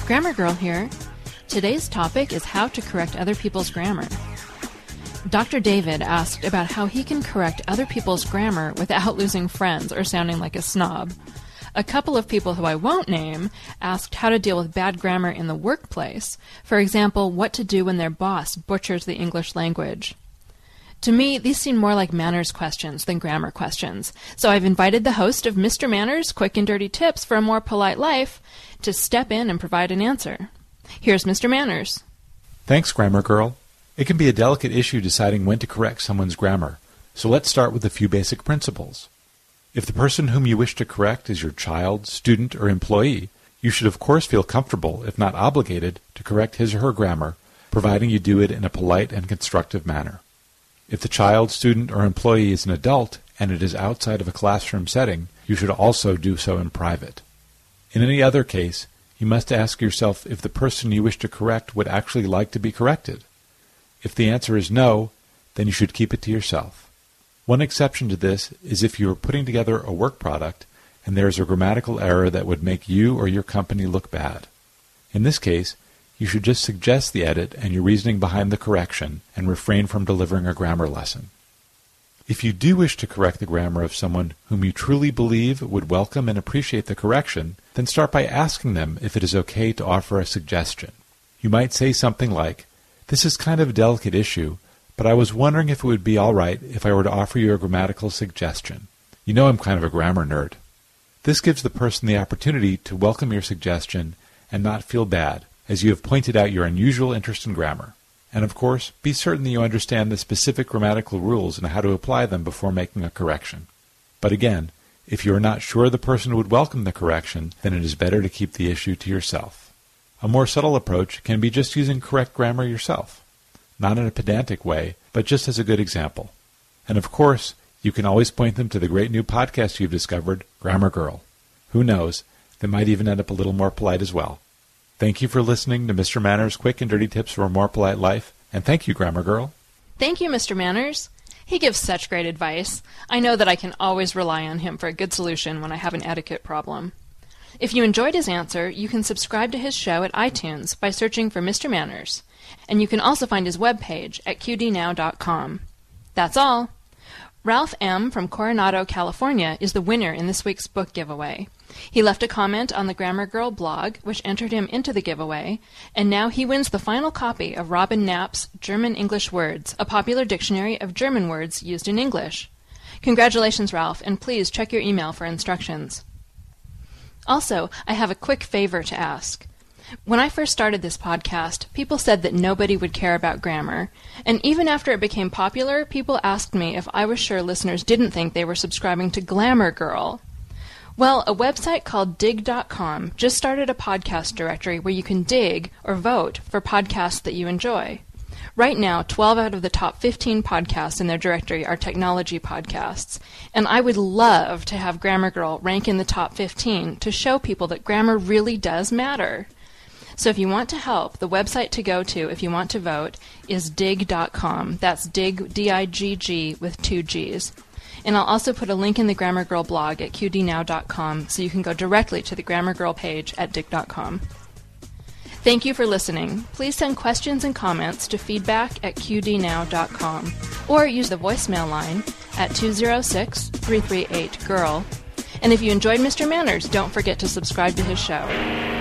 Grammar Girl here. Today's topic is how to correct other people's grammar. Dr. David asked about how he can correct other people's grammar without losing friends or sounding like a snob. A couple of people who I won't name asked how to deal with bad grammar in the workplace. For example, what to do when their boss butchers the English language. To me, these seem more like manners questions than grammar questions, so I've invited the host of Mr. Manners' Quick and Dirty Tips for a More Polite Life to step in and provide an answer. Here's Mr. Manners. Thanks, Grammar Girl. It can be a delicate issue deciding when to correct someone's grammar, so let's start with a few basic principles. If the person whom you wish to correct is your child, student, or employee, you should of course feel comfortable, if not obligated, to correct his or her grammar, providing you do it in a polite and constructive manner. If the child, student, or employee is an adult, and it is outside of a classroom setting, you should also do so in private. In any other case, you must ask yourself if the person you wish to correct would actually like to be corrected. If the answer is no, then you should keep it to yourself. One exception to this is if you are putting together a work product and there is a grammatical error that would make you or your company look bad. In this case, you should just suggest the edit and your reasoning behind the correction and refrain from delivering a grammar lesson. If you do wish to correct the grammar of someone whom you truly believe would welcome and appreciate the correction, then start by asking them if it is okay to offer a suggestion. You might say something like, "This is kind of a delicate issue, but I was wondering if it would be all right if I were to offer you a grammatical suggestion. You know I'm kind of a grammar nerd." This gives the person the opportunity to welcome your suggestion and not feel bad, as you have pointed out your unusual interest in grammar. And of course, be certain that you understand the specific grammatical rules and how to apply them before making a correction. But again, if you are not sure the person would welcome the correction, then it is better to keep the issue to yourself. A more subtle approach can be just using correct grammar yourself. Not in a pedantic way, but just as a good example. And of course, you can always point them to the great new podcast you've discovered, Grammar Girl. Who knows, they might even end up a little more polite as well. Thank you for listening to Mr. Manners' Quick and Dirty Tips for a More Polite Life, and thank you, Grammar Girl. Thank you, Mr. Manners. He gives such great advice. I know that I can always rely on him for a good solution when I have an etiquette problem. If you enjoyed his answer, you can subscribe to his show at iTunes by searching for Mr. Manners, and you can also find his webpage at qdnow.com. That's all. Ralph M. from Coronado, California, is the winner in this week's book giveaway. He left a comment on the Grammar Girl blog, which entered him into the giveaway, and now he wins the final copy of Robin Knapp's German-English Words, a popular dictionary of German words used in English. Congratulations, Ralph, and please check your email for instructions. Also, I have a quick favor to ask. When I first started this podcast, people said that nobody would care about grammar, and even after it became popular, people asked me if I was sure listeners didn't think they were subscribing to Glamour Girl. Well, a website called Dig.com just started a podcast directory where you can dig or vote for podcasts that you enjoy. Right now, 12 out of the top 15 podcasts in their directory are technology podcasts, and I would love to have Grammar Girl rank in the top 15 to show people that grammar really does matter. So if you want to help, the website to go to if you want to vote is dig.com. That's dig, D-I-G-G, with 2 G's. And I'll also put a link in the Grammar Girl blog at qdnow.com so you can go directly to the Grammar Girl page at dig.com. Thank you for listening. Please send questions and comments to feedback@qdnow.com or use the voicemail line at 206-338-GIRL. And if you enjoyed Mr. Manners, don't forget to subscribe to his show.